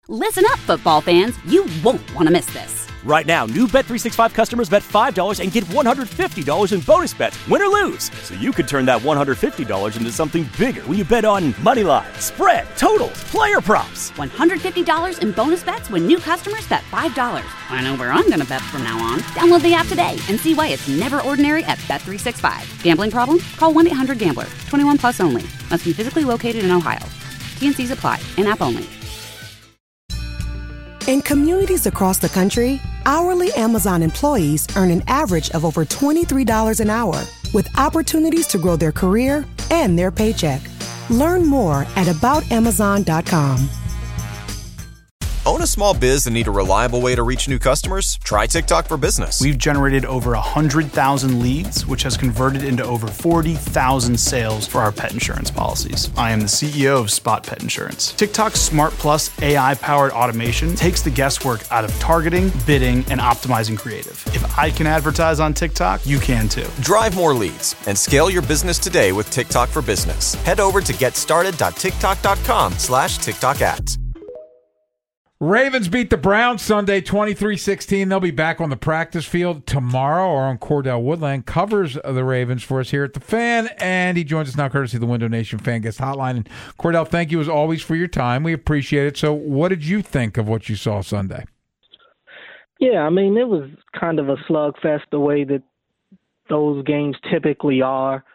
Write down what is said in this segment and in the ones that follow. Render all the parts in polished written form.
Listen up, football fans. You won't want to miss this. Right now, new Bet365 customers bet $5 and get $150 in bonus bets, win or lose. So you could turn that $150 into something bigger when you bet on money line, spread, totals, player props. $150 in bonus bets when new customers bet $5. I know where I'm going to bet from now on. Download the app today and see why it's never ordinary at Bet365. Gambling problem? Call 1-800-GAMBLER. 21 plus only. Must be physically located in Ohio. T&Cs apply. In-app only. In communities across the country, hourly Amazon employees earn an average of over $23 an hour, with opportunities to grow their career and their paycheck. Learn more at aboutamazon.com. Own a small biz and need a reliable way to reach new customers? Try TikTok for Business. We've generated over 100,000 leads, which has converted into over 40,000 sales for our pet insurance policies. I am the CEO of Spot Pet Insurance. TikTok's Smart Plus AI-powered automation takes the guesswork out of targeting, bidding, and optimizing creative. If I can advertise on TikTok, you can too. Drive more leads and scale your business today with TikTok for Business. Head over to getstarted.tiktok.com/TikTok ads. Ravens beat the Browns Sunday 23-16. They'll be back on the practice field tomorrow. Or on Cordell Woodland covers the Ravens for us here at The Fan, and he joins us now courtesy of the Window Nation Fan Guest Hotline. And Cordell, thank you as always for your time. We appreciate it. So what did you think of what you saw Sunday? Yeah, I mean, it was kind of a slugfest the way that those games typically are.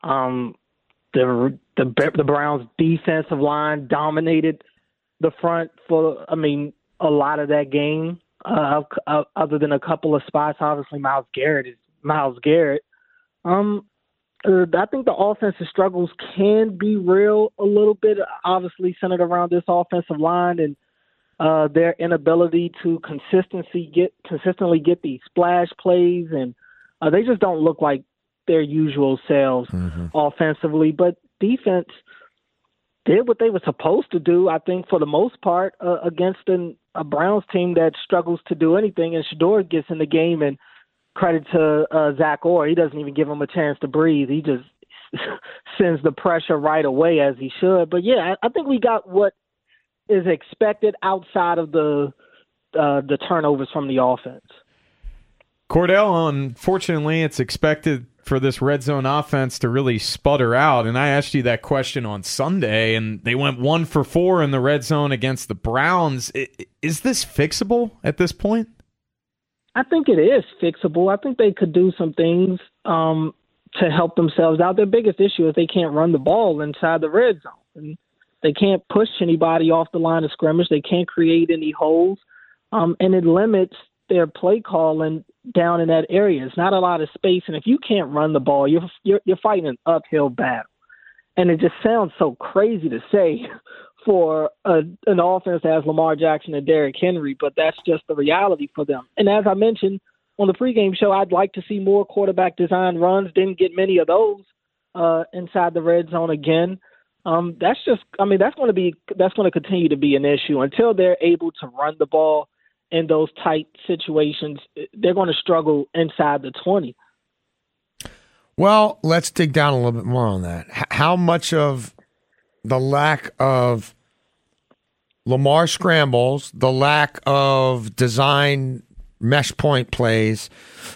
The Browns' defensive line dominated the front for, I mean, a lot of that game, other than a couple of spots. Obviously, Myles Garrett is Myles Garrett. I think the offensive struggles can be real a little bit, obviously centered around this offensive line and their inability to consistently get these splash plays, and they just don't look like their usual selves offensively. But defense did what they were supposed to do, I think, for the most part, against a Browns team that struggles to do anything. And Shedeur gets in the game, and credit to Zach Orr. He doesn't even give him a chance to breathe. He just sends the pressure right away, as he should. But, yeah, I think we got what is expected outside of the turnovers from the offense. Cordell, unfortunately, it's expected for this red zone offense to really sputter out. And I asked you that question on Sunday, and they went 1 for 4 in the red zone against the Browns. Is this fixable at this point? I think it is fixable. I think they could do some things to help themselves out. Their biggest issue is they can't run the ball inside the red zone. And they can't push anybody off the line of scrimmage. They can't create any holes. And it limits their play calling down in that area. It's not a lot of space, and if you can't run the ball, you're fighting an uphill battle. And it just sounds so crazy to say for an offense that has Lamar Jackson and Derrick Henry, but that's just the reality for them. And as I mentioned on the pregame show, I'd like to see more quarterback design runs. Didn't get many of those inside the red zone again. That's going to continue to be an issue until they're able to run the ball in those tight situations. They're going to struggle inside the 20. Well, let's dig down a little bit more on that. How much of the lack of Lamar scrambles, the lack of design mesh point plays,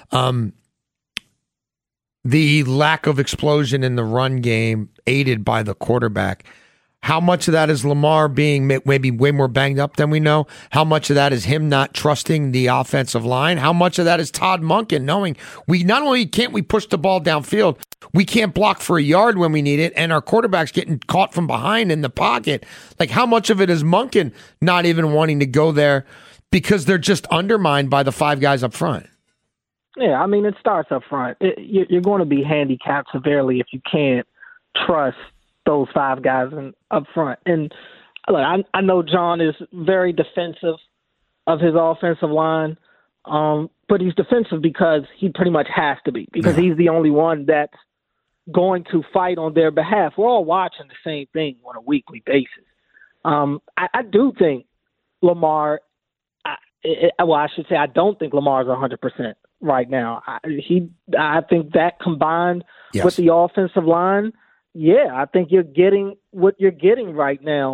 the lack of explosion in the run game aided by the quarterback, how much of that is Lamar being maybe way more banged up than we know? How much of that is him not trusting the offensive line? How much of that is Todd Monken knowing we not only can't we push the ball downfield, we can't block for a yard when we need it, and our quarterback's getting caught from behind in the pocket? Like, how much of it is Monken not even wanting to go there because they're just undermined by the 5 guys up front? Yeah, I mean, it starts up front. You're going to be handicapped severely if you can't trust those 5 guys up front. And look, I know John is very defensive of his offensive line, but he's defensive because he pretty much has to be, because he's the only one that's going to fight on their behalf. We're all watching the same thing on a weekly basis. I do think Lamar, I should say I don't think Lamar is 100% right now. I think that combined with the offensive line, yeah, I think you're getting what you're getting right now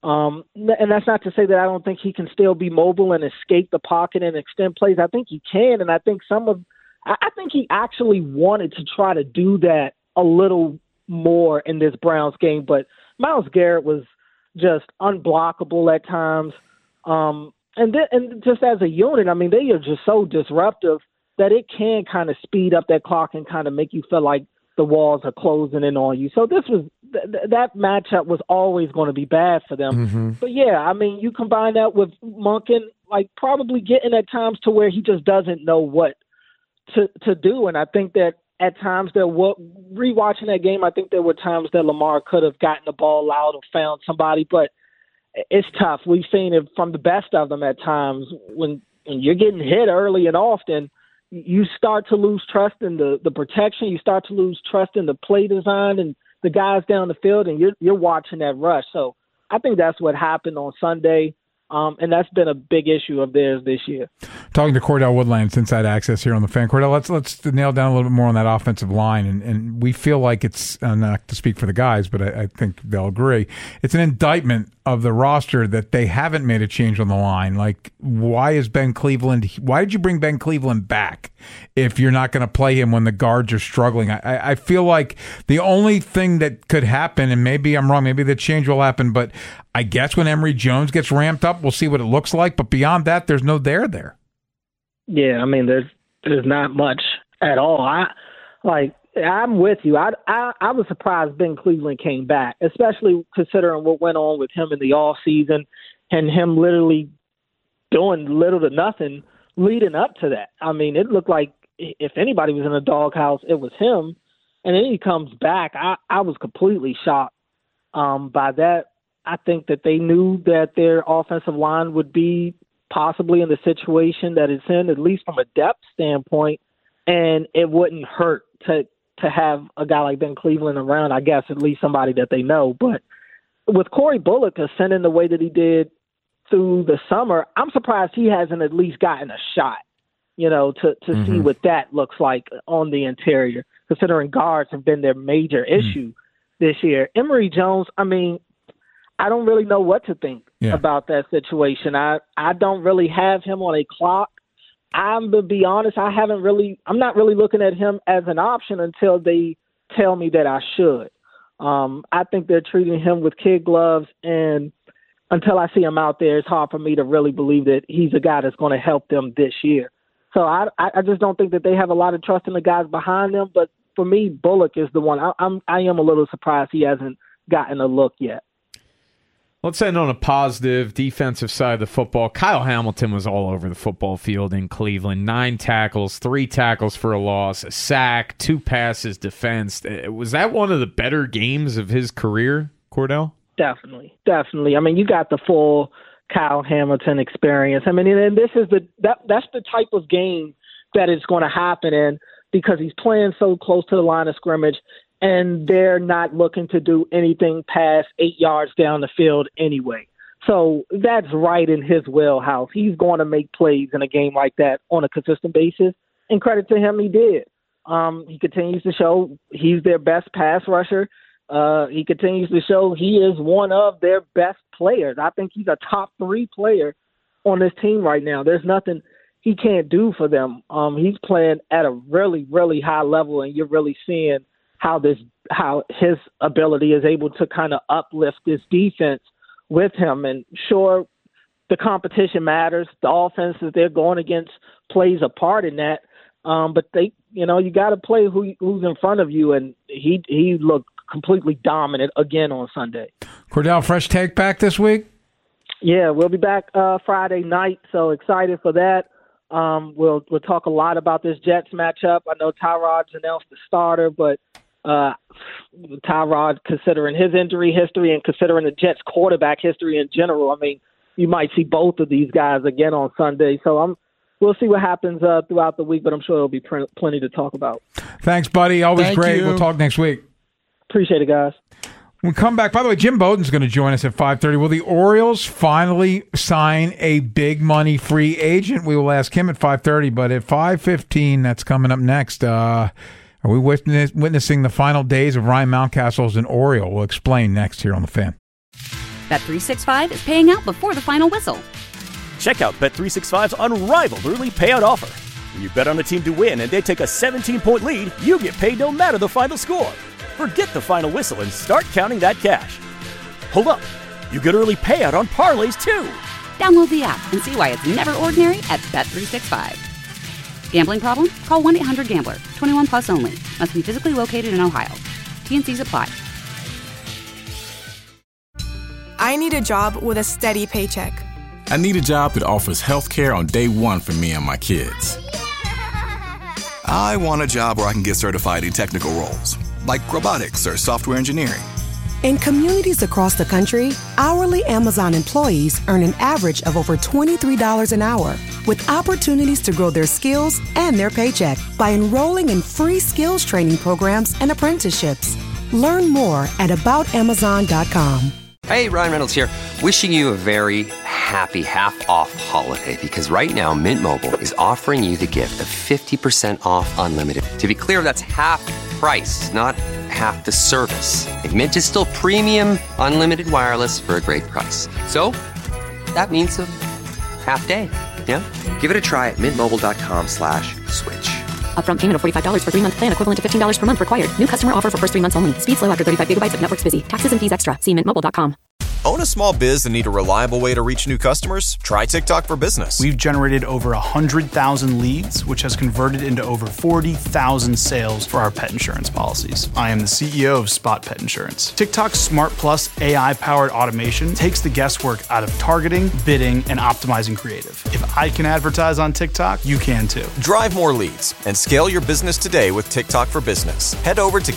And that's not to say that I don't think he can still be mobile and escape the pocket and extend plays. I think he can, and I think I think he actually wanted to try to do that a little more in this Browns game, but Myles Garrett was just unblockable at times. And just as a unit, I mean, they are just so disruptive that it can kind of speed up that clock and kind of make you feel like the walls are closing in on you. So this was that matchup was always going to be bad for them. Mm-hmm. But yeah, I mean, you combine that with Monken, like probably getting at times to where he just doesn't know what to do. And I think that at times rewatching that game, I think there were times that Lamar could have gotten the ball out or found somebody, but it's tough. We've seen it from the best of them at times. When you're getting hit early and often, you start to lose trust in the protection. You start to lose trust in the play design and the guys down the field, and you're watching that rush. So I think that's what happened on Sunday. And that's been a big issue of theirs this year. Talking to Cordell Woodlands, Inside Access here on the Fan. Cordell, let's nail down a little bit more on that offensive line. And we feel like it's, not to speak for the guys, but I think they'll agree, it's an indictment of the roster that they haven't made a change on the line. Like, why did you bring Ben Cleveland back if you're not going to play him when the guards are struggling? I feel like the only thing that could happen, and maybe I'm wrong, maybe the change will happen, but I guess when Emory Jones gets ramped up, we'll see what it looks like. But beyond that, there's no there. Yeah, I mean, there's not much at all. I'm with you. I was surprised Ben Cleveland came back, especially considering what went on with him in the off season and him literally doing little to nothing leading up to that. I mean, it looked like if anybody was in a doghouse, it was him. And then he comes back. I was completely shocked by that. I think that they knew that their offensive line would be possibly in the situation that it's in, at least from a depth standpoint, and it wouldn't hurt to have a guy like Ben Cleveland around, I guess, at least somebody that they know. But with Corey Bullock ascending the way that he did through the summer, I'm surprised he hasn't at least gotten a shot, to see what that looks like on the interior, considering guards have been their major issue this year. Emory Jones, I mean, I don't really know what to think about that situation. I don't really have him on a clock. I'm to be honest, I'm not really looking at him as an option until they tell me that I should. I think they're treating him with kid gloves, and until I see him out there, it's hard for me to really believe that he's a guy that's going to help them this year. So I just don't think that they have a lot of trust in the guys behind them. But for me, Bullock is the one. I am a little surprised he hasn't gotten a look yet. Let's end on a positive defensive side of the football. Kyle Hamilton was all over the football field in Cleveland. 9 tackles, 3 tackles for a loss, a sack, 2 passes defensed. Was that one of the better games of his career, Cordell? Definitely. I mean, you got the full Kyle Hamilton experience. I mean, and this is that's the type of game that is going to happen in, because he's playing so close to the line of scrimmage, and they're not looking to do anything past 8 yards down the field anyway. So that's right in his wheelhouse. He's going to make plays in a game like that on a consistent basis, and credit to him, he did. He continues to show he's their best pass rusher. He continues to show he is one of their best players. I think he's a top 3 player on this team right now. There's nothing he can't do for them. He's playing at a really, really high level, and you're really seeing how his ability is able to kind of uplift this defense with him. And sure, the competition matters. The offense that they're going against plays a part in that. But you got to play who's in front of you, and he looked completely dominant again on Sunday. Cordell, fresh take back this week? Yeah, we'll be back Friday night, so excited for that. We'll talk a lot about this Jets matchup. I know Tyrod's announced the starter, but Tyrod, considering his injury history and considering the Jets quarterback history in general, I mean, you might see both of these guys again on Sunday. So we'll see what happens throughout the week, but I'm sure there'll be plenty to talk about. Thanks, buddy. Always Thank great. you. We'll talk next week. Appreciate it, guys. When we come back, by the way, Jim Bowden's going to join us at 5:30. Will the Orioles finally sign a big money free agent? We will ask him at 5:30, but at 5:15, that's coming up next. Are we witnessing the final days of Ryan Mountcastle as an Oriole? We'll explain next here on The Fan. Bet365 is paying out before the final whistle. Check out Bet365's unrivaled early payout offer. When you bet on a team to win and they take a 17-point lead, you get paid no matter the final score. Forget the final whistle and start counting that cash. Hold up. You get early payout on parlays, too. Download the app and see why it's never ordinary at Bet365. Gambling problem? Call 1-800-GAMBLER. 21 plus only. Must be physically located in Ohio. T&Cs apply. I need a job with a steady paycheck. I need a job that offers health care on day one for me and my kids. I want a job where I can get certified in technical roles, like robotics or software engineering. In communities across the country, hourly Amazon employees earn an average of over $23 an hour, with opportunities to grow their skills and their paycheck by enrolling in free skills training programs and apprenticeships. Learn more at aboutamazon.com. Hey, Ryan Reynolds here. Wishing you a very happy half-off holiday, because right now Mint Mobile is offering you the gift of 50% off unlimited. To be clear, that's half price, not half the service. And Mint is still premium unlimited wireless for a great price. So that means a half day. Yeah? Give it a try at mintmobile.com/switch. Upfront payment of $45 for 3-month plan, equivalent to $15 per month required. New customer offer for first 3 months only. Speed slow after 35 gigabytes if network's busy. Taxes and fees extra. See mintmobile.com. Own a small biz and need a reliable way to reach new customers? Try TikTok for Business. We've generated over 100,000 leads, which has converted into over 40,000 sales for our pet insurance policies. I am the CEO of Spot Pet Insurance. TikTok's Smart Plus AI-powered automation takes the guesswork out of targeting, bidding, and optimizing creative. If I can advertise on TikTok, you can too. Drive more leads and scale your business today with TikTok for Business. Head over to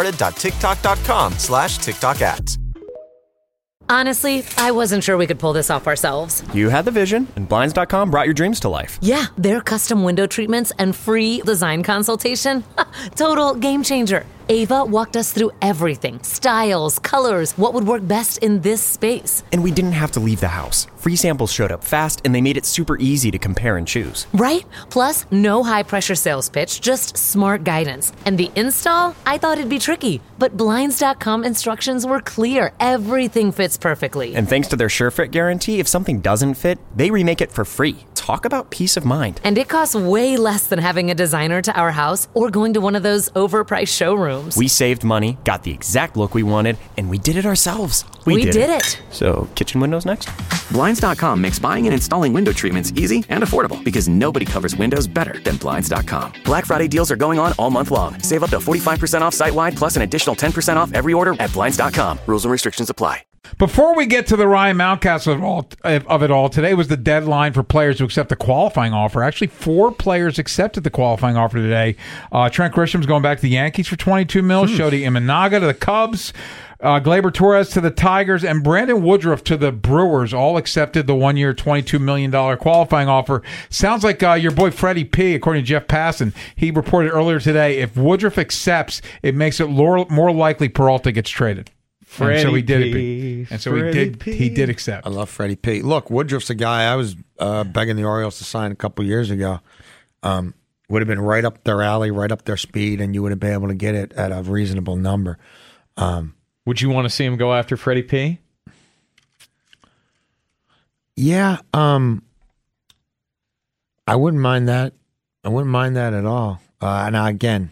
getstarted.tiktok.com/TikTok ads. Honestly, I wasn't sure we could pull this off ourselves. You had the vision, and Blinds.com brought your dreams to life. Yeah, their custom window treatments and free design consultation. Total game changer. Ava walked us through everything. Styles, colors, what would work best in this space. And we didn't have to leave the house. Free samples showed up fast, and they made it super easy to compare and choose. Right? Plus, no high-pressure sales pitch, just smart guidance. And the install? I thought it'd be tricky, but Blinds.com instructions were clear. Everything fits perfectly. And thanks to their SureFit guarantee, if something doesn't fit, they remake it for free. Talk about peace of mind. And it costs way less than having a designer to our house or going to one of those overpriced showrooms. We saved money, got the exact look we wanted, and we did it ourselves. We did it. So, kitchen windows next? Blinds.com makes buying and installing window treatments easy and affordable because nobody covers windows better than Blinds.com. Black Friday deals are going on all month long. Save up to 45% off site-wide plus an additional 10% off every order at Blinds.com. Rules and restrictions apply. Before we get to the Ryan Mountcastle of it all, today was the deadline for players to accept the qualifying offer. Actually, 4 players accepted the qualifying offer today. Trent Grisham's going back to the Yankees for $22 million. Shodi Imanaga to the Cubs. Gleyber Torres to the Tigers, and Brandon Woodruff to the Brewers all accepted the 1-year, $22 million qualifying offer. Sounds like your boy Freddie P., according to Jeff Passan, he reported earlier today, if Woodruff accepts, it makes it more likely Peralta gets traded. Freddie and so he did P. And so he did accept. I love Freddie P. Look, Woodruff's a guy I was begging the Orioles to sign a couple years ago. Would have been right up their alley, right up their speed, and you would have been able to get it at a reasonable number. Would you want to see him go after Freddie P? Yeah, I wouldn't mind that. I wouldn't mind that at all. Now, again,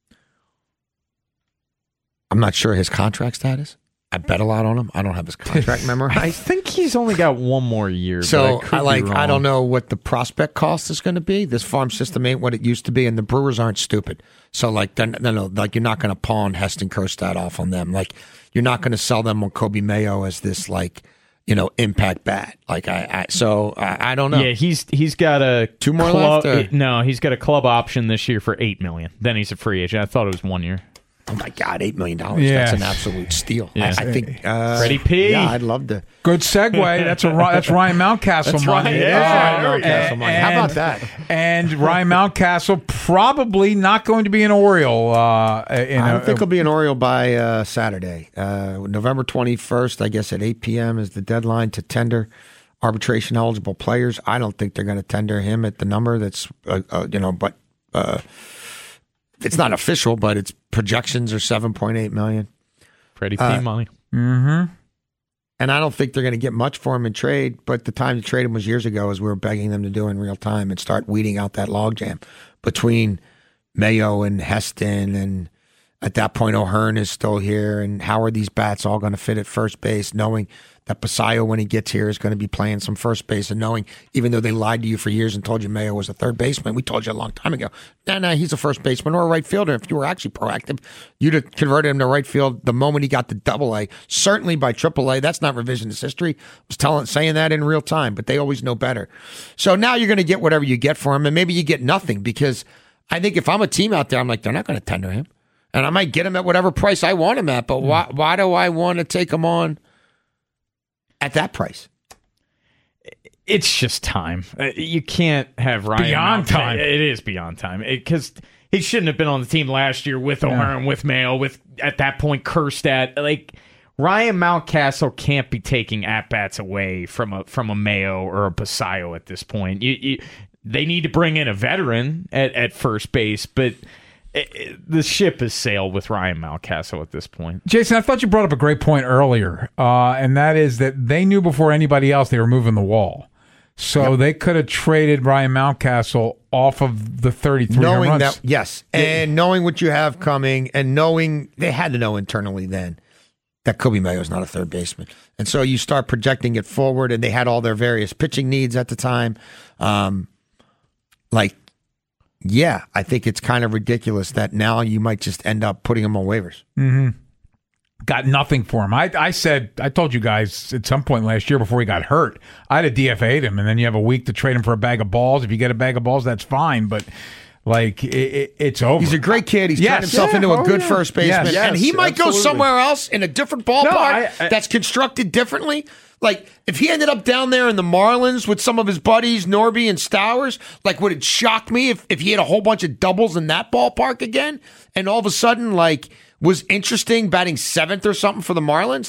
I'm not sure his contract status. I bet a lot on him. I don't have his contract memorized. I think he's only got 1 more year. So but I don't know what the prospect cost is going to be. This farm system ain't what it used to be, and the Brewers aren't stupid. So like you're not going to pawn Heston Kjerstad off on them. Like you're not going to sell them on Kobe Mayo as this impact bat. Like I don't know. Yeah, he's got a 2 more left. No, he's got a club option this year for $8 million. Then he's a free agent. I thought it was 1 year. Oh my God, $8 million. Yeah. That's an absolute steal. Yeah. I think Freddie P. Yeah, I'd love to. Good segue. That's Ryan Mountcastle That's money. Ryan Mountcastle money. How about that? And Ryan Mountcastle probably not going to be an Oriole. I think he'll be an Oriole by Saturday, November 21st. I guess at 8 p.m. is the deadline to tender arbitration eligible players. I don't think they're going to tender him at the number that's but. It's not official, but its projections are $7.8 million. Freddie P. money. Mm-hmm. And I don't think they're going to get much for him in trade, but the time to trade him was years ago, as we were begging them to do in real time and start weeding out that logjam between Mayo and Heston. And at that point, O'Hearn is still here. And how are these bats all going to fit at first base, knowing that Basayo, when he gets here, is going to be playing some first base, and knowing, even though they lied to you for years and told you Mayo was a third baseman, we told you a long time ago, no, he's a first baseman or a right fielder. If you were actually proactive, you'd have converted him to right field the moment he got to AA. Certainly by AAA, that's not revisionist history. I was saying that in real time, but they always know better. So now you're going to get whatever you get for him, and maybe you get nothing, because I think if I'm a team out there, I'm like, they're not going to tender him. And I might get him at whatever price I want him at, but why do I want to take him on at that price? It's just time. You can't have Ryan beyond time. It is beyond time, because he shouldn't have been on the team last year with O'Hearn, with Mayo, with at that point Kerstad. Like, Ryan Mountcastle can't be taking at bats away from a Mayo or a Basayo at this point. They need to bring in a veteran at first base, but the ship has sailed with Ryan Mountcastle at this point. Jason, I thought you brought up a great point earlier, and that is that they knew before anybody else they were moving the wall. So they could have traded Ryan Mountcastle off of the 33 home runs. That, yes, and knowing what you have coming, and knowing they had to know internally then that Kobe Mayo's not a third baseman. And so you start projecting it forward, and they had all their various pitching needs at the time. Yeah, I think it's kind of ridiculous that now you might just end up putting him on waivers. Mm-hmm. Got nothing for him. I told you guys at some point last year before he got hurt, I'd have DFA'd him, and then you have a week to trade him for a bag of balls. If you get a bag of balls, that's fine, but it's over. He's a great kid. He's turned himself into a good first baseman, and he might go somewhere else in a different ballpark that's constructed differently. Like, if he ended up down there in the Marlins with some of his buddies, Norby and Stowers, would it shock me if he had a whole bunch of doubles in that ballpark again? And all of a sudden, was interesting batting seventh or something for the Marlins?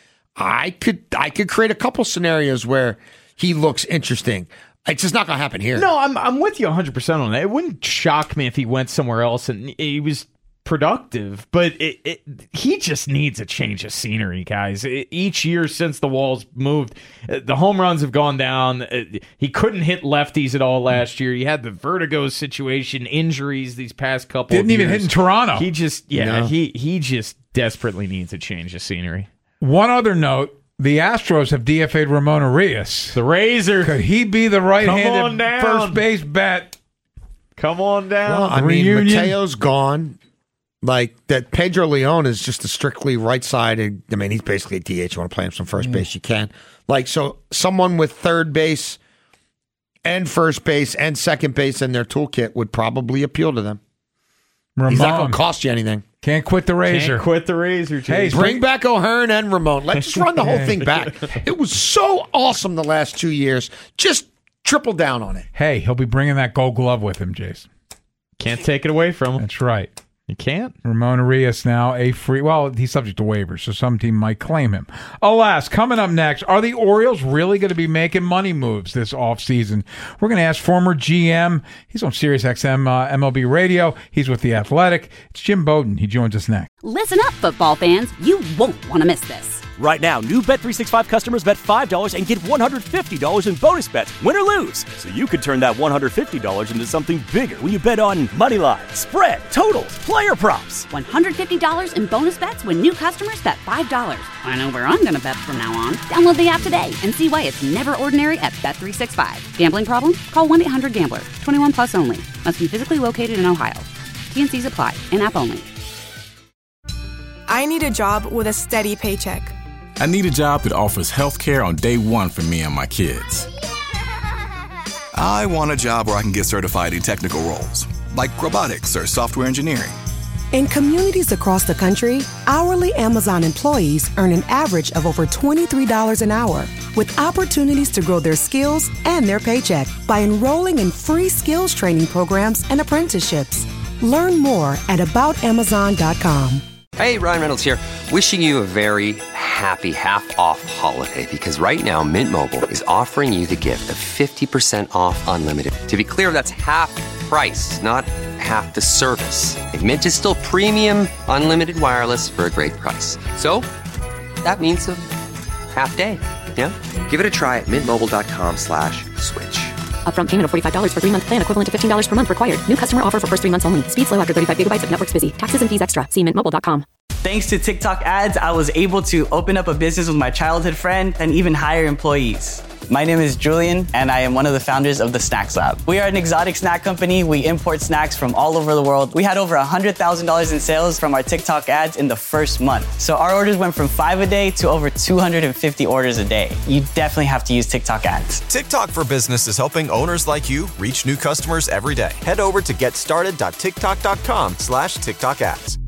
I could create a couple scenarios where he looks interesting. It's just not going to happen here. No, I'm with you 100% on that. It wouldn't shock me if he went somewhere else and he was productive, but he just needs a change of scenery, guys. Each year since the Walls moved, the home runs have gone down. He couldn't hit lefties at all last year. He had the vertigo situation, injuries these past couple Didn't of years. even hit in Toronto. He just, he just desperately needs a change of scenery. One other note, the Astros have DFA'd Ramon Arias. The Razor. Could he be the right-handed first base bat? Come on down. Well, Mateo's gone. That Pedro Leon is just a strictly right-sided. He's basically a DH. You want to play him some first base, you can. So someone with third base and first base and second base in their toolkit would probably appeal to them. Ramon. He's not going to cost you anything. Can't quit the Razor. Can't quit the Razor. Hey, bring back O'Hearn and Ramon. Let's run the whole thing back. It was so awesome the last 2 years. Just triple down on it. Hey, he'll be bringing that Gold Glove with him, Jason. Can't take it away from him. That's right. You can't. Ramon Arias now a free. Well, he's subject to waivers, so some team might claim him. Alas, coming up next, are the Orioles really going to be making money moves this offseason? We're going to ask former GM. He's on SiriusXM MLB Radio. He's with The Athletic. It's Jim Bowden. He joins us next. Listen up, football fans. You won't want to miss this. Right now, new Bet365 customers bet $5 and get $150 in bonus bets, win or lose. So you could turn that $150 into something bigger when you bet on moneyline, spread, totals, player props. $150 in bonus bets when new customers bet $5. I know where I'm going to bet from now on. Download the app today and see why it's never ordinary at Bet365. Gambling problem? Call 1-800-GAMBLER. 21 plus only. Must be physically located in Ohio. T&Cs apply. In-app only. I need a job with a steady paycheck. I need a job that offers health care on day one for me and my kids. I want a job where I can get certified in technical roles, like robotics or software engineering. In communities across the country, hourly Amazon employees earn an average of over $23 an hour, with opportunities to grow their skills and their paycheck by enrolling in free skills training programs and apprenticeships. Learn more at aboutamazon.com. Hey, Ryan Reynolds here, wishing you a very happy half-off holiday, because right now Mint Mobile is offering you the gift of 50% off unlimited. To be clear, that's half price, not half the service. And Mint is still premium unlimited wireless for a great price. So that means half day. Yeah? Give it a try at mintmobile.com/switch. Upfront payment of $45 for 3-month plan, equivalent to $15 per month required. New customer offer for first 3 months only. Speed slow after 35 gigabytes if network's busy. Taxes and fees extra. See mintmobile.com. Thanks to TikTok ads, I was able to open up a business with my childhood friend and even hire employees. My name is Julian, and I am one of the founders of the Snacks Lab. We are an exotic snack company. We import snacks from all over the world. We had over $100,000 in sales from our TikTok ads in the first month. So our orders went from 5 a day to over 250 orders a day. You definitely have to use TikTok ads. TikTok for Business is helping owners like you reach new customers every day. Head over to getstarted.tiktok.com/TikTok ads.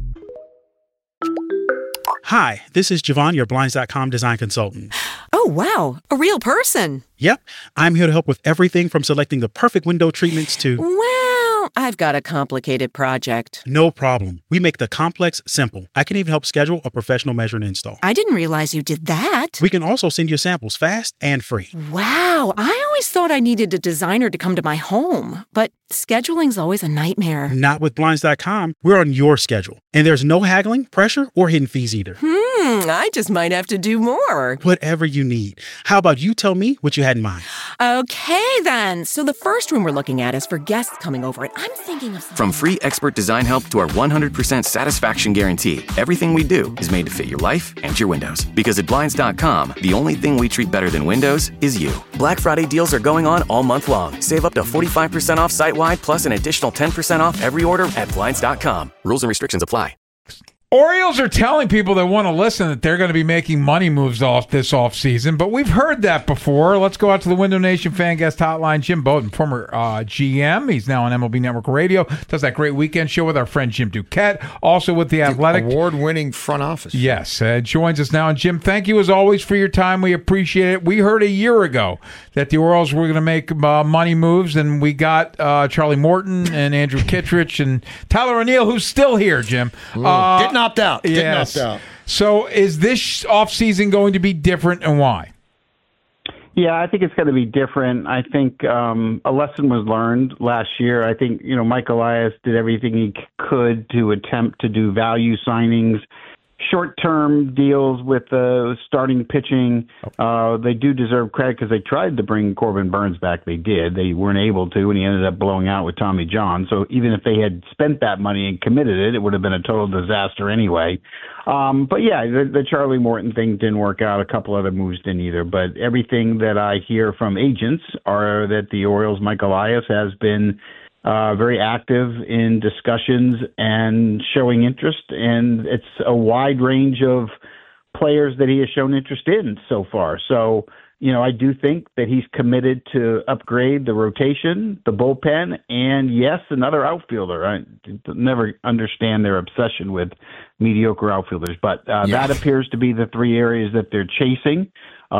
Hi, this is Javon, your Blinds.com design consultant. Oh, wow. A real person. Yep. I'm here to help with everything from selecting the perfect window treatments to... Well, I've got a complicated project. No problem. We make the complex simple. I can even help schedule a professional measure and install. I didn't realize you did that. We can also send you samples fast and free. Wow. I always thought I needed a designer to come to my home, but scheduling's always a nightmare. Not with Blinds.com. We're on your schedule. And there's no haggling, pressure, or hidden fees either. I just might have to do more. Whatever you need. How about you tell me what you had in mind? Okay, then. So the first room we're looking at is for guests coming over, and I'm thinking of... From free expert design help to our 100% satisfaction guarantee, everything we do is made to fit your life and your windows. Because at Blinds.com, the only thing we treat better than windows is you. Black Friday deals are going on all month long. Save up to 45% off site-wide, plus an additional 10% off every order at Blinds.com. Rules and restrictions apply. Orioles are telling people that want to listen that they're going to be making money moves off this offseason, but we've heard that before. Let's go out to the Window Nation fan guest hotline. Jim Bowden, former GM. He's now on MLB Network Radio. Does that great weekend show with our friend Jim Duquette, also with The Athletic. Award-winning front office. Yes, joins us now. And Jim, thank you as always for your time. We appreciate it. We heard a year ago that the Orioles were going to make money moves, and we got Charlie Morton and Andrew Kittredge and Tyler O'Neill, who's still here, Jim. Didn't opt out. Yes. So is this offseason going to be different, and why? Yeah, I think it's going to be different. I think a lesson was learned last year. I think, Mike Elias did everything he could to attempt to do value signings, short-term deals with starting pitching. They do deserve credit because they tried to bring Corbin Burns back. They did. They weren't able to, and he ended up blowing out with Tommy John. So even if they had spent that money and committed it, it would have been a total disaster anyway. But yeah, the Charlie Morton thing didn't work out. A couple other moves didn't either. But everything that I hear from agents are that the Orioles, Mike Elias, has been very active in discussions and showing interest, and it's a wide range of players that he has shown interest in so far. So, I do think that he's committed to upgrade the rotation, the bullpen, and yes, another outfielder. I never understand their obsession with mediocre outfielders, but that appears to be the three areas that they're chasing.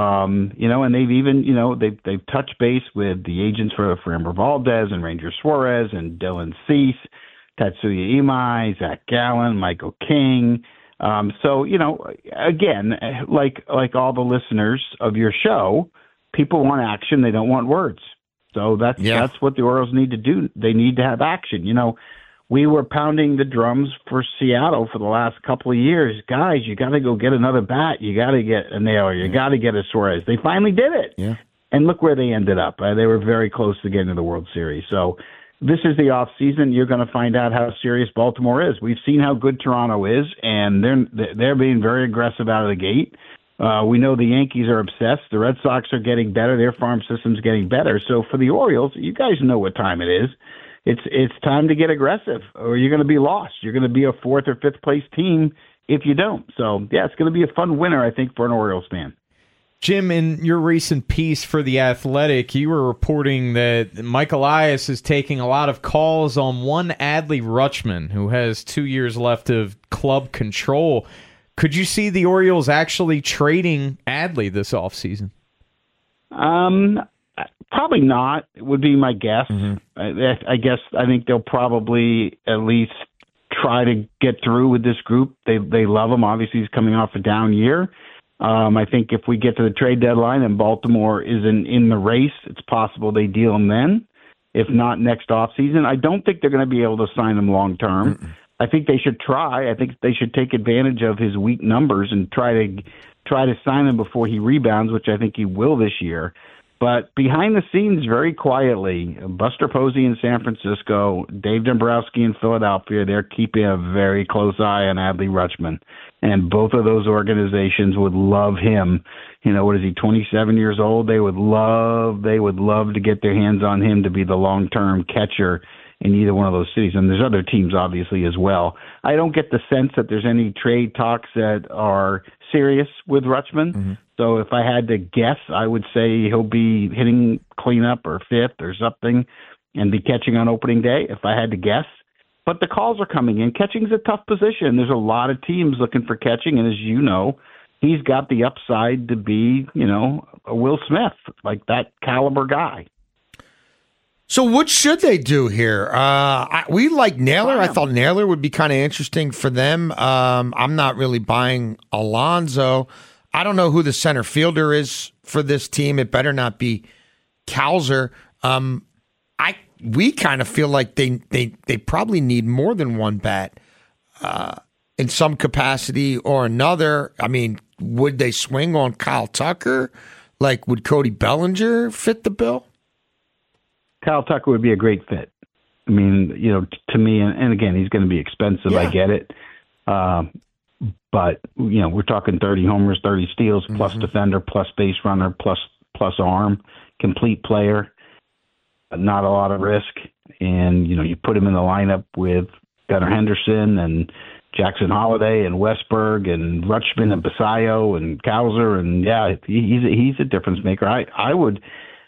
And they've even, they've touched base with the agents for Framber Valdez and Ranger Suarez and Dylan Cease, Tatsuya Imai, Zach Gallen, Michael King. So, again, like all the listeners of your show, people want action. They don't want words. So that's what the Orioles need to do. They need to have action. We were pounding the drums for Seattle for the last couple of years. Guys, you got to go get another bat. You got to get a Naylor. You got to get a Suarez. They finally did it. Yeah. And look where they ended up. They were very close to getting to the World Series. So this is the off season. You're going to find out how serious Baltimore is. We've seen how good Toronto is, and they're being very aggressive out of the gate. We know the Yankees are obsessed. The Red Sox are getting better. Their farm system's getting better. So for the Orioles, you guys know what time it is. It's time to get aggressive, or you're going to be lost. You're going to be a fourth or fifth place team if you don't. So, yeah, it's going to be a fun winter, I think, for an Orioles fan. Jim, in your recent piece for The Athletic, you were reporting that Mike Elias is taking a lot of calls on one Adley Rutschman, who has 2 years left of club control. Could you see the Orioles actually trading Adley this offseason? Probably not. It would be my guess. Mm-hmm. I think they'll probably at least try to get through with this group. They love him. Obviously, he's coming off a down year. I think if we get to the trade deadline and Baltimore isn't in the race, it's possible they deal him then. If not next offseason, I don't think they're going to be able to sign him long term. I think they should try. I think they should take advantage of his weak numbers and try try to sign him before he rebounds, which I think he will this year. But behind the scenes, very quietly, Buster Posey in San Francisco, Dave Dombrowski in Philadelphia, they're keeping a very close eye on Adley Rutschman. And both of those organizations would love him. You know, what is he, 27 years old? They would love to get their hands on him to be the long-term catcher in either one of those cities. And there's other teams, obviously, as well. I don't get the sense that there's any trade talks that are serious with Rutschman. Mm-hmm. So if I had to guess, I would say he'll be hitting cleanup or fifth or something and be catching on opening day, if I had to guess. But the calls are coming in. Catching's a tough position. There's a lot of teams looking for catching, and as you know, he's got the upside to be, you know, a Will Smith, like that caliber guy. So what should they do here? We like Naylor. I thought Naylor would be kind of interesting for them. I'm not really buying Alonso. I don't know who the center fielder is for this team. It better not be Cowser. We kind of feel like they probably need more than one bat in some capacity or another. I mean, would they swing on Kyle Tucker? Like, would Cody Bellinger fit the bill? Kyle Tucker would be a great fit. I mean, you know, to me, and again, he's going to be expensive. Yeah. I get it. But, you know, we're talking 30 homers, 30 steals, plus defender, plus base runner, plus arm, complete player, not a lot of risk. And, you know, you put him in the lineup with Gunnar Henderson and Jackson Holiday and Westberg and Rutschman and Basayo and Cowser. And, yeah, he's a difference maker. I would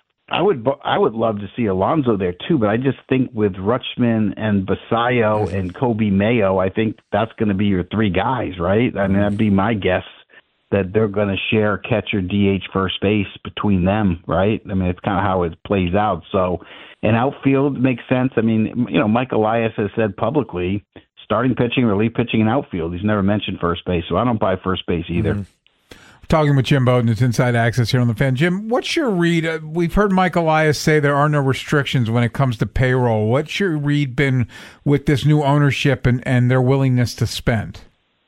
love to see Alonso there too, but I just think with Rutschman and Basayo and Kobe Mayo, I think that's going to be your three guys, right? I mean, that'd be my guess that they're going to share catcher, DH, first base between them, right? I mean, it's kind of how it plays out. So, an outfield makes sense. I mean, you know, Mike Elias has said publicly, starting pitching, relief pitching, and outfield. He's never mentioned first base, so I don't buy first base either. Mm-hmm. Talking with Jim Bowden, it's Inside Access here on The Fan. Jim, what's your read? We've heard Mike Elias say there are no restrictions when it comes to payroll. What's your read been with this new ownership and their willingness to spend?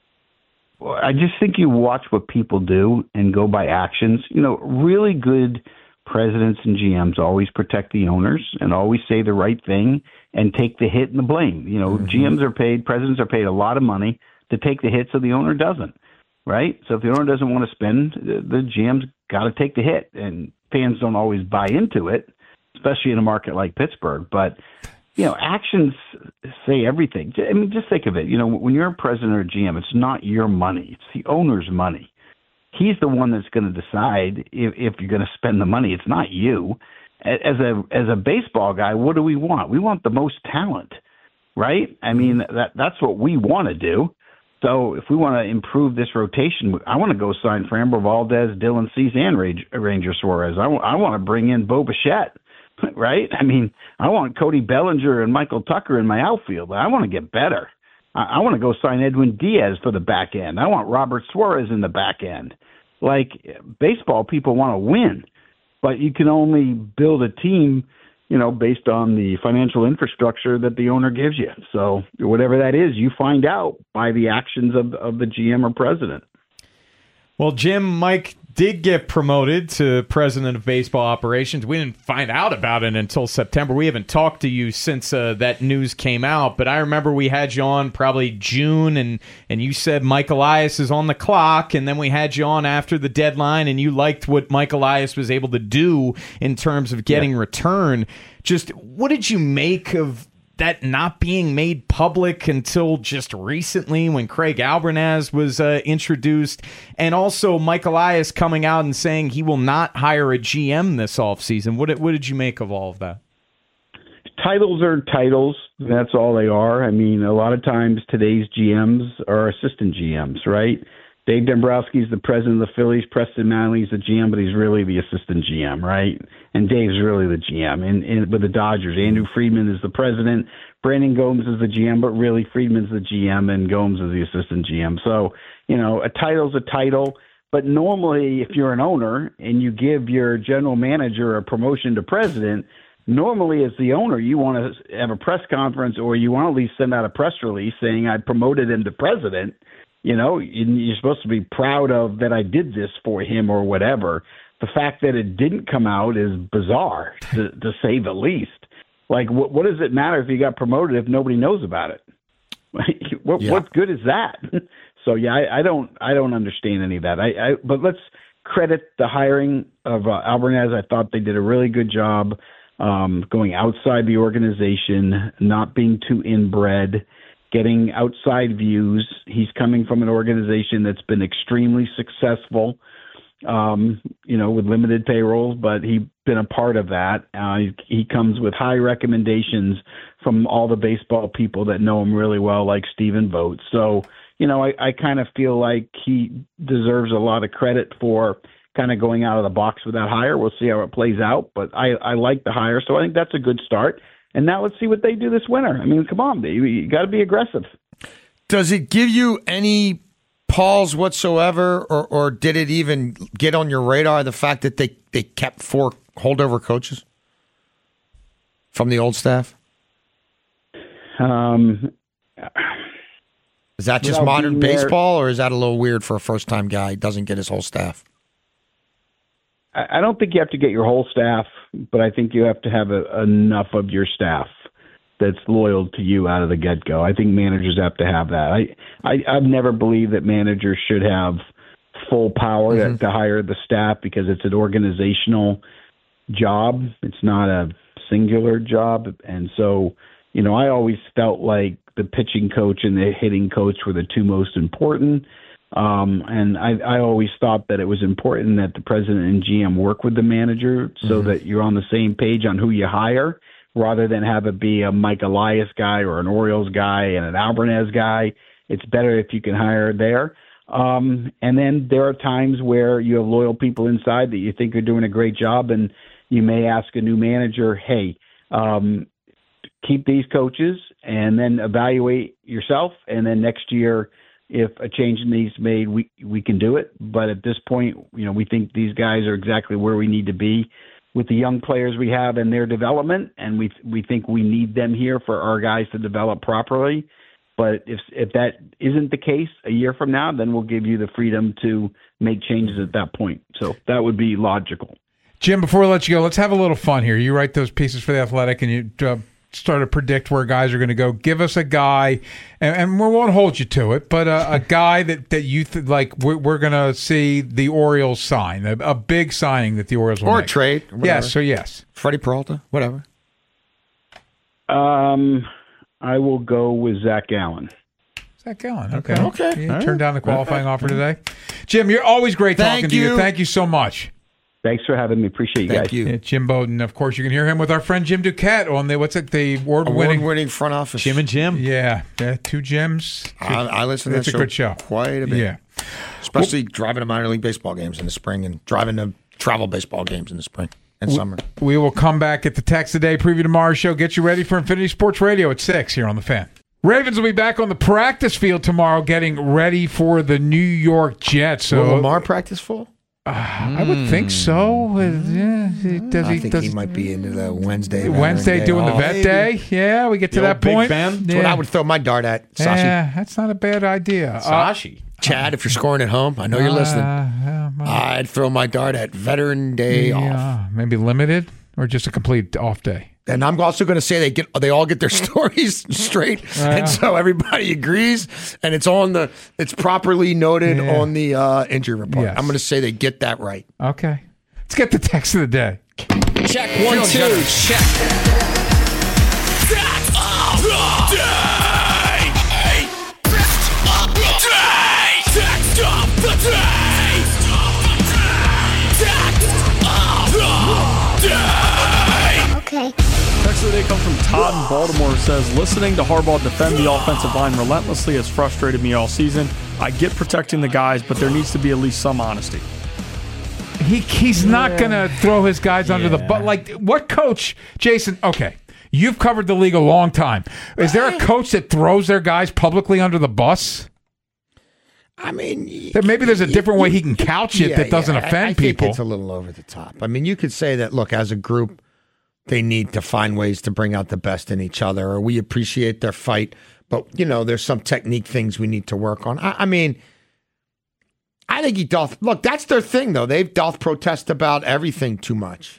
Well, I just think you watch what people do and go by actions. You know, really good presidents and GMs always protect the owners and always say the right thing and take the hit and the blame. You know, GMs are paid, presidents are paid a lot of money to take the hit so the owner doesn't. Right? So if the owner doesn't want to spend, the GM's got to take the hit. And fans don't always buy into it, especially in a market like Pittsburgh. But, you know, actions say everything. I mean, just think of it. You know, when you're a president or a GM, it's not your money. It's the owner's money. He's the one that's going to decide if you're going to spend the money. It's not you. As a baseball guy, what do we want? We want the most talent, right? I mean, that's what we want to do. So if we want to improve this rotation, I want to go sign Framber Valdez, Dylan Cease, and Ranger Suarez. I want to bring in Bo Bichette, right? I mean, I want Cody Bellinger and Michael Tucker in my outfield. I want to get better. I want to go sign Edwin Diaz for the back end. I want Robert Suarez in the back end. Like, baseball people want to win, but you can only build a team, you know, based on the financial infrastructure that the owner gives you. So whatever that is, you find out by the actions of the GM or president. Well, Jim, Mike did get promoted to president of baseball operations. We didn't find out about it until September. We haven't talked to you since that news came out, but I remember we had you on probably June, and you said Mike Elias is on the clock, and then we had you on after the deadline, and you liked what Mike Elias was able to do in terms of getting return. Just what did you make of that not being made public until just recently when Craig Albernaz was introduced, and also Mike Elias coming out and saying he will not hire a GM this offseason? What did you make of all of that? Titles are titles. That's all they are. I mean, a lot of times today's GMs are assistant GMs, right? Dave Dombrowski's the president of the Phillies. Preston Manley's the GM, but he's really the assistant GM, right? And Dave's really the GM. And with the Dodgers, Andrew Friedman is the president. Brandon Gomes is the GM, but really Friedman's the GM and Gomes is the assistant GM. So, you know, a title's a title. But normally, if you're an owner and you give your general manager a promotion to president, normally as the owner, you want to have a press conference or you want to at least send out a press release saying I promoted him to president. you're supposed to be proud of that I did this for him or whatever. The fact that it didn't come out is bizarre, to say the least. Like, what does it matter if you got promoted if nobody knows about it? What good is that? So I don't understand any of that. But let's credit the hiring of Alvarez. I thought they did a really good job going outside the organization, not being too inbred, getting outside views. He's coming from an organization that's been extremely successful, with limited payrolls, but he's been a part of that. He comes with high recommendations from all the baseball people that know him really well, like Stephen Vogt. So, I kind of feel like he deserves a lot of credit for kind of going out of the box with that hire. We'll see how it plays out, but I like the hire, so I think that's a good start. And now let's see what they do this winter. I mean, come on, you got to be aggressive. Does it give you any pause whatsoever, or did it even get on your radar, the fact that they kept 4 holdover coaches from the old staff? Is that just modern baseball, or is that a little weird for a first-time guy who doesn't get his whole staff? I don't think you have to get your whole staff, but I think you have to have enough of your staff that's loyal to you out of the get-go. I think managers have to have that. I've never believed that managers should have full power to hire the staff, because it's an organizational job. It's not a singular job. And so, I always felt like the pitching coach and the hitting coach were the two most important. And I always thought that it was important that the president and GM work with the manager so that you're on the same page on who you hire, rather than have it be a Mike Elias guy or an Orioles guy and an Alvarez guy. It's better if you can hire there. And then there are times where you have loyal people inside that you think are doing a great job, and you may ask a new manager, hey, keep these coaches and then evaluate yourself. And then next year, if a change needs made, we can do it. But at this point, we think these guys are exactly where we need to be with the young players we have in their development, and we think we need them here for our guys to develop properly. But if that isn't the case a year from now, then we'll give you the freedom to make changes at that point. So that would be logical. Jim, before we let you go, let's have a little fun here. You write those pieces for The Athletic, and you start to predict where guys are going to go. Give us a guy, and we won't hold you to it, but a guy that you like we're going to see the Orioles sign, a big signing that the Orioles will or make. A trade. Or yes, or yes. Freddie Peralta, whatever. I will go with Zach Gallen. Zach Gallen, okay. Okay. You turned down the qualifying offer today. Jim, you're always great talking to you. Thank you so much. Thanks for having me. Appreciate you guys. Thank you. Yeah, Jim Bowden. Of course, you can hear him with our friend Jim Duquette on the award-winning front office. Jim and Jim. Yeah, 2 Jims. I listen to that show a good show. Quite a bit. Yeah. Especially driving to minor league baseball games in the spring and driving to travel baseball games in the spring and summer. We will come back at the Text Today Preview Tomorrow show. Get you ready for Infinity Sports Radio at 6 here on The Fan. Ravens will be back on the practice field tomorrow getting ready for the New York Jets. So, will Lamar practice full? I would think so. I think he might be into the Wednesday doing the vet day. Yeah, we get to that point. That's what I would throw my dart at. Sashi. Yeah, that's not a bad idea. Sashi. Chad, if you're scoring at home, I know you're listening. I'd throw my dart at Veteran Day off. Maybe limited or just a complete off day. And I'm also going to say they all get their stories straight, and so everybody agrees, and it's properly noted on the injury report. Yes. I'm going to say they get that right. Okay, let's get the text of the day. Check 1, 2, check. Text of the day. Text of the day. Text of the day. Okay. Text of the day comes from Todd in Baltimore. Says, listening to Harbaugh defend the offensive line relentlessly has frustrated me all season. I get protecting the guys, but there needs to be at least some honesty. He's not going to throw his guys under the bus. Like, what coach, Jason, okay, you've covered the league a long time. Is there a coach that throws their guys publicly under the bus? I mean, maybe there's a different way he can couch it that doesn't offend people. I think it's a little over the top. I mean, you could say that, look, as a group, they need to find ways to bring out the best in each other, or we appreciate their fight, But, there's some technique things we need to work on. I mean, I think he doth. Look, that's their thing, though. They doth protest about everything too much.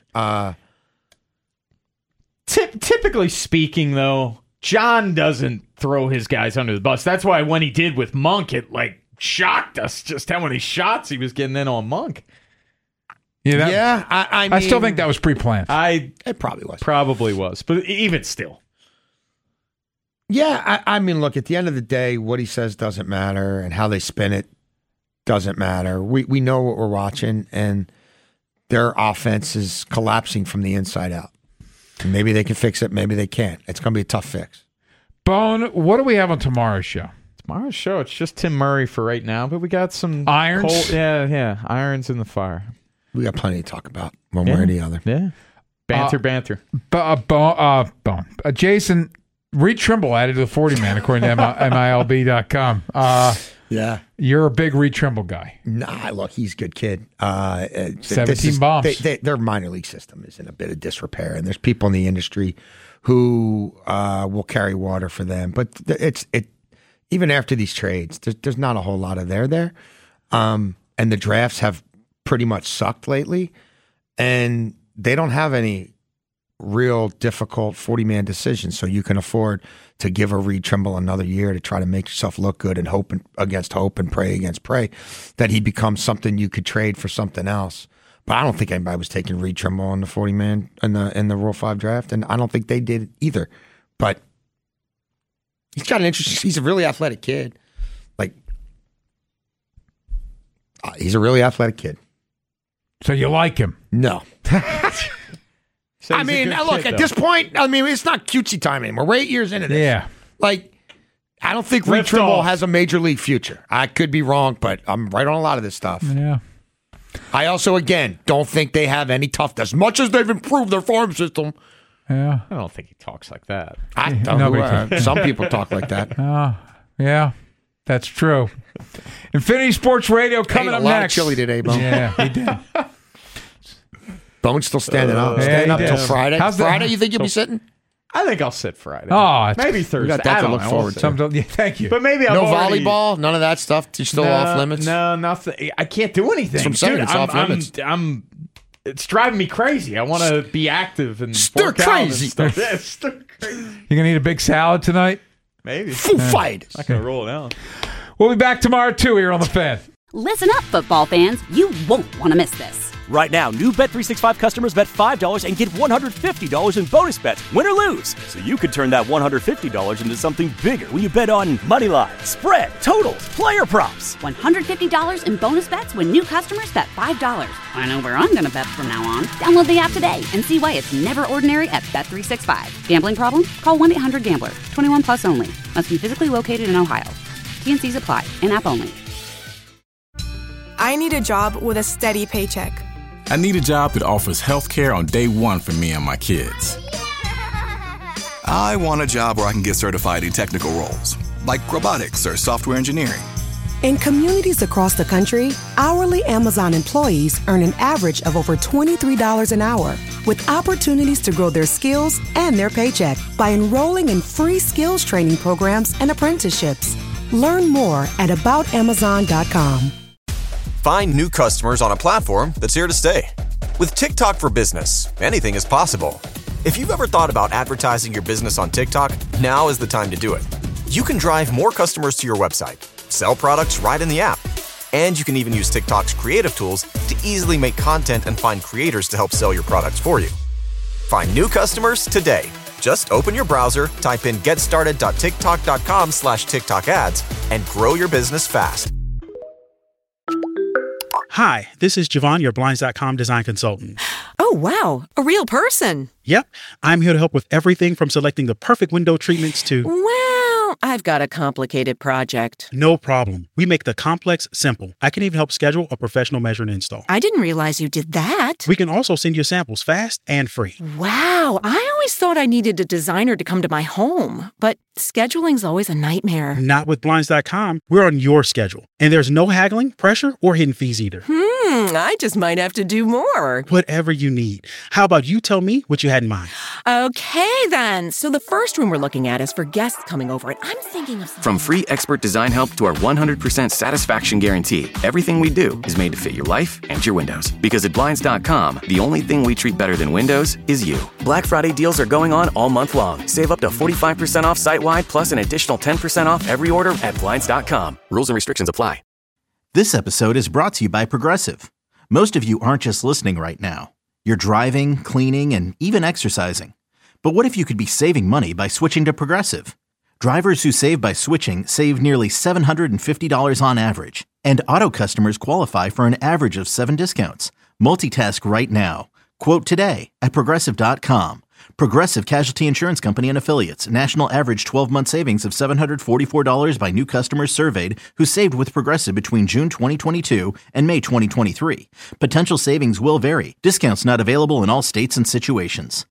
Typically speaking, though, John doesn't throw his guys under the bus. That's why when he did with Monk, it shocked us just how many shots he was getting in on Monk. Yeah, I mean, I still think that was pre-planned. It probably was. Probably was, but even still. Yeah, I mean, look, at the end of the day, what he says doesn't matter, and how they spin it doesn't matter. We know what we're watching, and their offense is collapsing from the inside out. Maybe they can fix it, maybe they can't. It's going to be a tough fix. Bone, what do we have on tomorrow's show? Tomorrow's show, it's just Tim Murray for right now, but we got some irons. Irons in the fire. We got plenty to talk about one way or the other. Yeah. Banter. Jason, Reed Trimble added to the 40-man, according to MILB.com. Yeah. You're a big Reed Trimble guy. Nah, look, he's a good kid. 17 bombs. Their minor league system is in a bit of disrepair, and there's people in the industry who will carry water for them. But even after these trades, there's not a whole lot of there. And the drafts have pretty much sucked lately, and they don't have any real difficult 40-man decisions, so you can afford to give a Reed Trimble another year to try to make yourself look good and hope against hope and pray against pray that he becomes something you could trade for something else. But I don't think anybody was taking Reed Trimble on the 40-man in the Rule 5 draft, and I don't think they did either. But he's got an interesting. He's a really athletic kid. He's a really athletic kid. So you like him? No. I mean, look, at this point, it's not cutesy time anymore. We're 8 years into this. Yeah. I don't think Reed Trimble has a major league future. I could be wrong, but I'm right on a lot of this stuff. Yeah. I also, again, don't think they have any toughness. As much as they've improved their farm system. Yeah. I don't think he talks like that. Some people talk like that. Yeah. That's true. Infinity Sports Radio coming up next. A lot of chili today, Bone. Yeah, he did. Bone's still standing up. Staying up till Friday. Friday, you think you'll be sitting? I think I'll sit Friday. Oh, maybe Thursday. You got that to look forward to. Thank you. But maybe no volleyball, none of that stuff. You're still off limits. No, nothing. I can't do anything. That's what I'm saying. It's off limits. It's driving me crazy. I want to be active and stir crazy. Stir crazy. You gonna eat a big salad tonight? Maybe. Foo fight. Not gonna roll it out. We'll be back tomorrow too here on The Fan. Listen up, football fans. You won't want to miss this. Right now, new Bet365 customers bet $5 and get $150 in bonus bets, win or lose. So you could turn that $150 into something bigger when you bet on money line, spread, totals, player props. $150 in bonus bets when new customers bet $5. I know where I'm going to bet from now on. Download the app today and see why it's never ordinary at Bet365. Gambling problem? Call 1-800-GAMBLER. 21 plus only. Must be physically located in Ohio. T&Cs apply. In-app only. I need a job with a steady paycheck. I need a job that offers health care on day one for me and my kids. I want a job where I can get certified in technical roles, like robotics or software engineering. In communities across the country, hourly Amazon employees earn an average of over $23 an hour, with opportunities to grow their skills and their paycheck by enrolling in free skills training programs and apprenticeships. Learn more at aboutamazon.com. Find new customers on a platform that's here to stay. With TikTok for Business, anything is possible. If you've ever thought about advertising your business on TikTok, now is the time to do it. You can drive more customers to your website, sell products right in the app, and you can even use TikTok's creative tools to easily make content and find creators to help sell your products for you. Find new customers today. Just open your browser, type in getstarted.tiktok.com/TikTok ads, and grow your business fast. Hi, this is Javon, your Blinds.com design consultant. Oh, wow. A real person. Yep. I'm here to help with everything from selecting the perfect window treatments to... Well, I've got a complicated project. No problem. We make the complex simple. I can even help schedule a professional measure and install. I didn't realize you did that. We can also send you samples fast and free. Wow. I always thought I needed a designer to come to my home, but scheduling's always a nightmare. Not with Blinds.com. We're on your schedule. And there's no haggling, pressure, or hidden fees either. I just might have to do more. Whatever you need. How about you tell me what you had in mind? Okay, then. So the first room we're looking at is for guests coming over, and I'm thinking of... From free expert design help to our 100% satisfaction guarantee, everything we do is made to fit your life and your windows. Because at Blinds.com, the only thing we treat better than windows is you. Black Friday deals are going on all month long. Save up to 45% off site-wide, plus an additional 10% off every order at Blinds.com. Rules and restrictions apply. This episode is brought to you by Progressive. Most of you aren't just listening right now. You're driving, cleaning, and even exercising. But what if you could be saving money by switching to Progressive? Drivers who save by switching save nearly $750 on average. And auto customers qualify for an average of 7 discounts. Multitask right now. Quote today at Progressive.com. Progressive Casualty Insurance Company and Affiliates. National average 12-month savings of $744 by new customers surveyed who saved with Progressive between June 2022 and May 2023. Potential savings will vary. Discounts not available in all states and situations.